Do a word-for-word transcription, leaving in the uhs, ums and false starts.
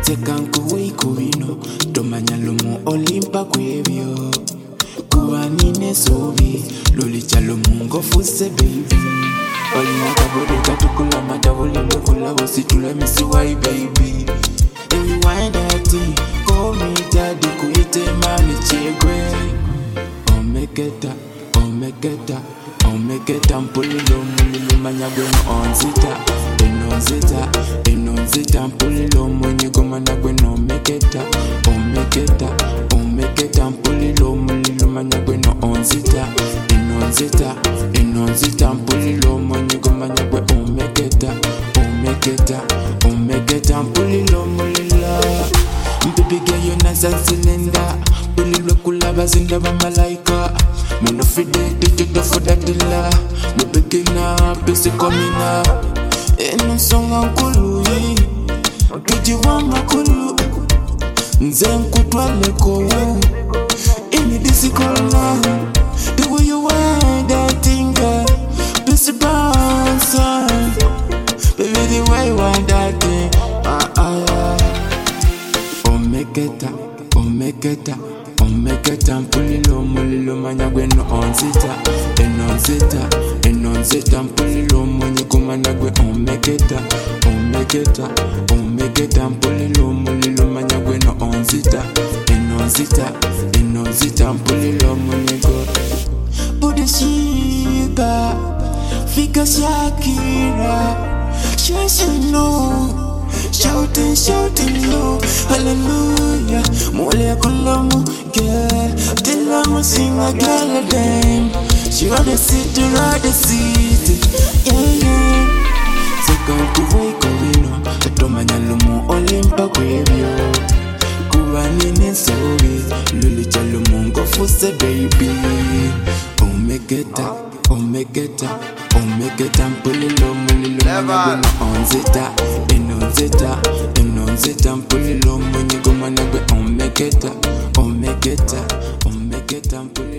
Tekanku weikuino tomanyalo mu olimpa kwebyo kuwanine sobi loli chalo mungo fuse baby olina kabode katukula matavuli lokula wasitula misi why baby and you wind that thing call me daddy kuite mami chegwe oh make it up oh make it up oh make it up mpulilo mulilo manyagwe no onzita enonzita enonzita mpulilo mwenye goma nagwe no make it up oh make it up oh make it up mpulilo mulilo manyagwe no onzita enonzita enonzita mpulilo mwenye goma nagwe oh make it up oh make it up oh make it up mpulilo mulilo baby girl you na cylinder mpulilo kulaba zinda ba malaika Mono fide to for that dilla no beginner busy coming up eno songa nkulu tujiwanga kulu nze nkutwale ko ini disikola the way you want that thing busy bounce baby the way you want that thing ah ah oh make it up oh make it up oh make it up mpulilo mulilo manyagwe no onzita enonzita enonzita mpulilo mwenye kumanagwe oh make it up oh make it up oh make it up mpulilo mulilo manyagwe no onzita enonzita enonzita mpulilo mwenye go Budishika Fika Shakira She know Shouting, shouting low, hallelujah. Mole kolomu, girl. Tell her sing a girl a dime. She rather sit, rather sit. Yeah, yeah. Second to wake up, you know. Katomanya lumu olimpa kwebyo. Kuwanine sobi. Luli chalumu go fuse baby. Oh make it up, oh make it up. Oh make it up, pulilo mulilo manyagwe no onzita enonzita enonzita mpulilo mwenye goma nagwe oh make it up, oh make it up, oh make it up.